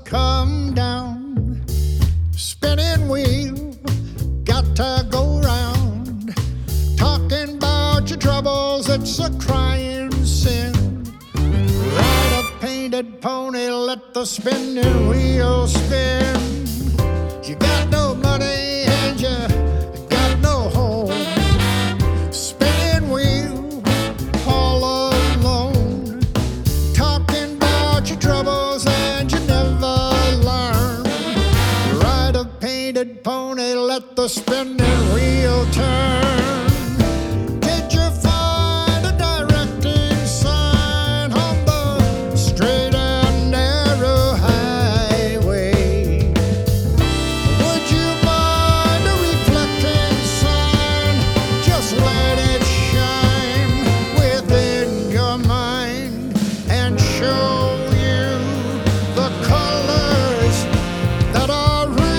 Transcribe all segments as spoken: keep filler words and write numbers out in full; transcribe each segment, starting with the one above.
come down. Spinning wheel, got to go round. Talking about your troubles, it's a crying sin. Ride a painted pony, let the spinning wheel spin. You got no money and you got no home. Spinning wheel, all alone. Talking about your troubles and you never learn. Ride a painted pony, let the spinning wheel turn. Did you find a directing sign on the straight and narrow highway? Would you mind a reflecting sign? Just let it shine within your mind and show you the colors that are real.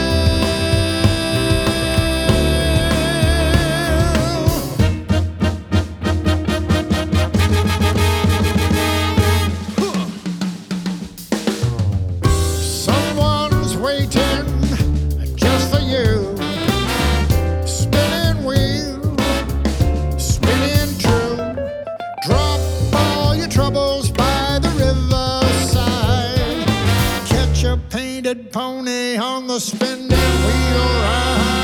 Someone's waiting just for you. Spinning wheel, spinning true. Drop all your troubles by the riverside. Catch a painted pony on the spinning wheel ride.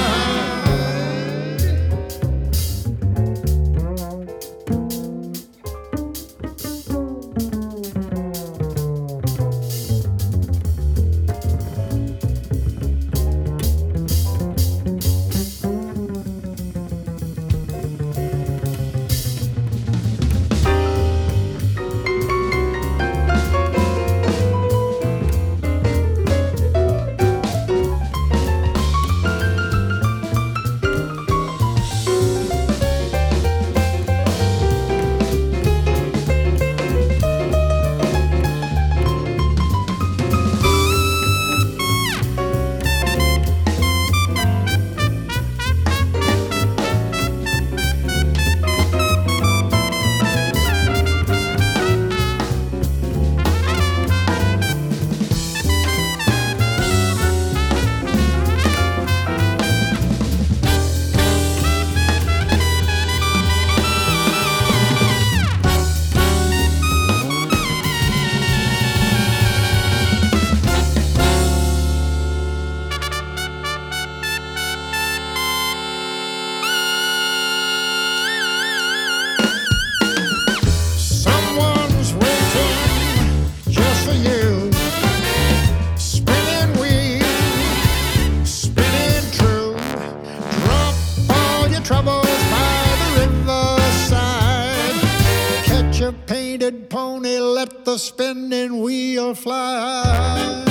Someone's waiting just for you. Spinning wheel, spinning true. Drop all your troubles by the riverside. Catch a painted pony, let the spinning wheel fly.